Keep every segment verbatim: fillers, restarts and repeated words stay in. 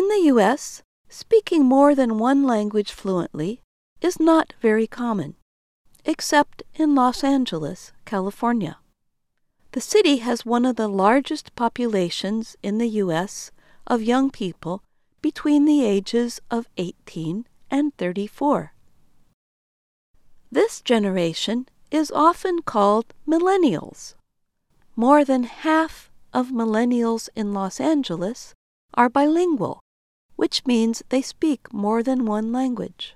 the U S, speaking more than one language fluently is not very common, except in Los Angeles, California. The city has one of the largest populations in the U S of young people between the ages of eighteen and thirty-four. This generation is often called millennials. More than half of millennials in Los Angeles are bilingual, which means they speak more than one language.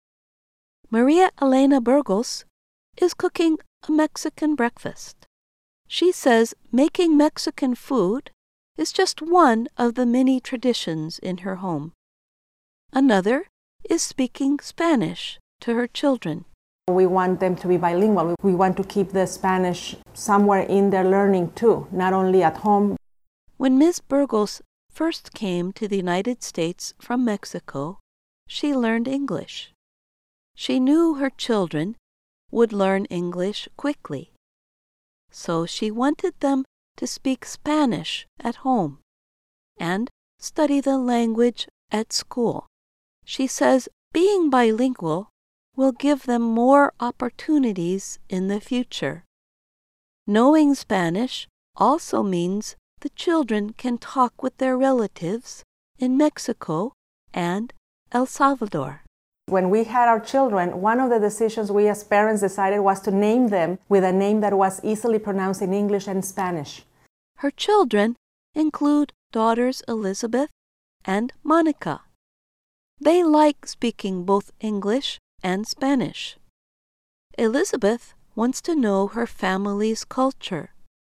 Maria Elena Burgos is cooking a Mexican breakfast. She says making Mexican food is just one of the many traditions in her home. Another is speaking Spanish to her children. We want them to be bilingual. We want to keep the Spanish somewhere in their learning too, not only at home. When Miz Burgos first came to the United States from Mexico, she learned English. She knew her children would learn English quickly, so she wanted them to speak Spanish at home and study the language at school. She says being bilingual will give them more opportunities in the future. Knowing Spanish also means the children can talk with their relatives in Mexico and El Salvador. When we had our children, one of the decisions we as parents decided was to name them with a name that was easily pronounced in English and Spanish. Her children include daughters Elizabeth and Monica. They like speaking both English and Spanish. Elizabeth wants to know her family's culture.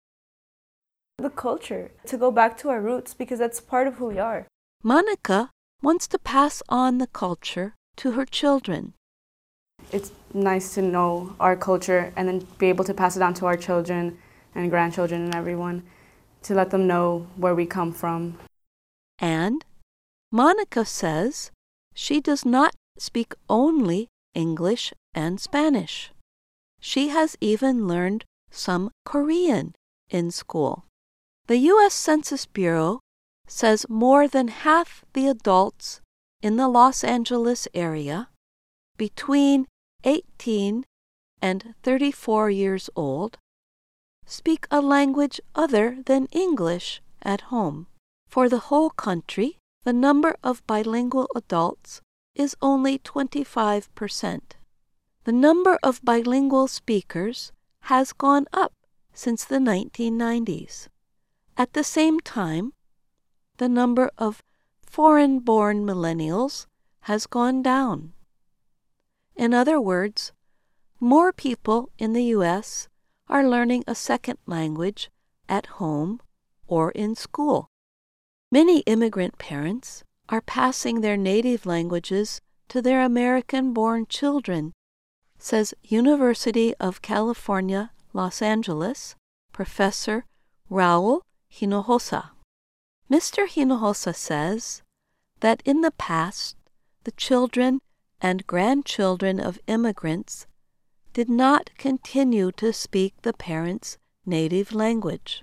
The culture, to go back to our roots because that's part of who we are. Monica wants to pass on the culture to her children. It's nice to know our culture and then be able to pass it on to our children and grandchildren and everyone to let them know where we come from. And Monica says she does not speak only English and Spanish. She has even learned some Korean in school. The U S Census Bureau says more than half the adults in the Los Angeles area between eighteen and thirty-four years old speak a language other than English at home. For the whole country, the number of bilingual adults is only twenty-five percent. The number of bilingual speakers has gone up since the nineteen nineties. At the same time, the number of foreign-born millennials has gone down. In other words, more people in the U S are learning a second language at home or in school. Many immigrant parents are passing their native languages to their American-born children, says University of California, Los Angeles, Professor Raul Hinojosa. Mister Hinojosa says that in the past, the children and grandchildren of immigrants did not continue to speak the parents' native language.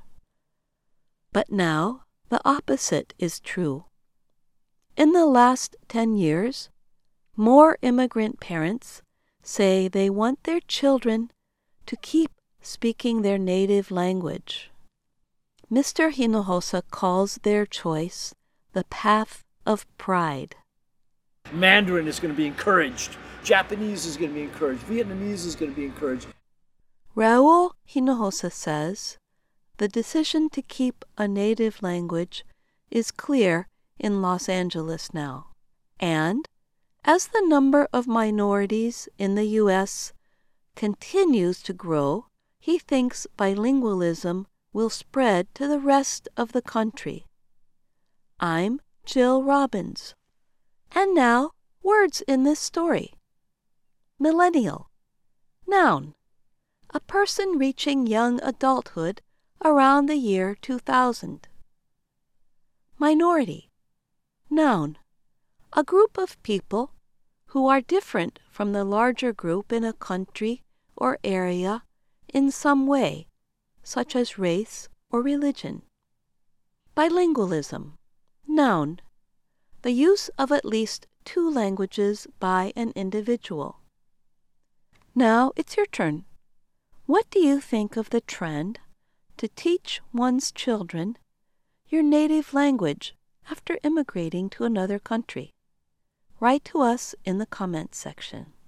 But now the opposite is true. In the last ten years, more immigrant parents say they want their children to keep speaking their native language. Mister Hinojosa calls their choice the path of pride. Mandarin is going to be encouraged. Japanese is going to be encouraged. Vietnamese is going to be encouraged. Raul Hinojosa says the decision to keep a native language is clear in Los Angeles now. And as the number of minorities in the U S continues to grow, he thinks bilingualism will spread to the rest of the country. I'm Jill Robbins. And now, words in this story. Millennial. Noun. A person reaching young adulthood around the year two thousand. Minority. Noun. A group of people who are different from the larger group in a country or area in some way, such as race or religion. Bilingualism. Noun. the use of at least two languages by an individual. Now it's your turn. What do you think of the trend to teach one's children your native language after immigrating to another country? Write to us in the comments section.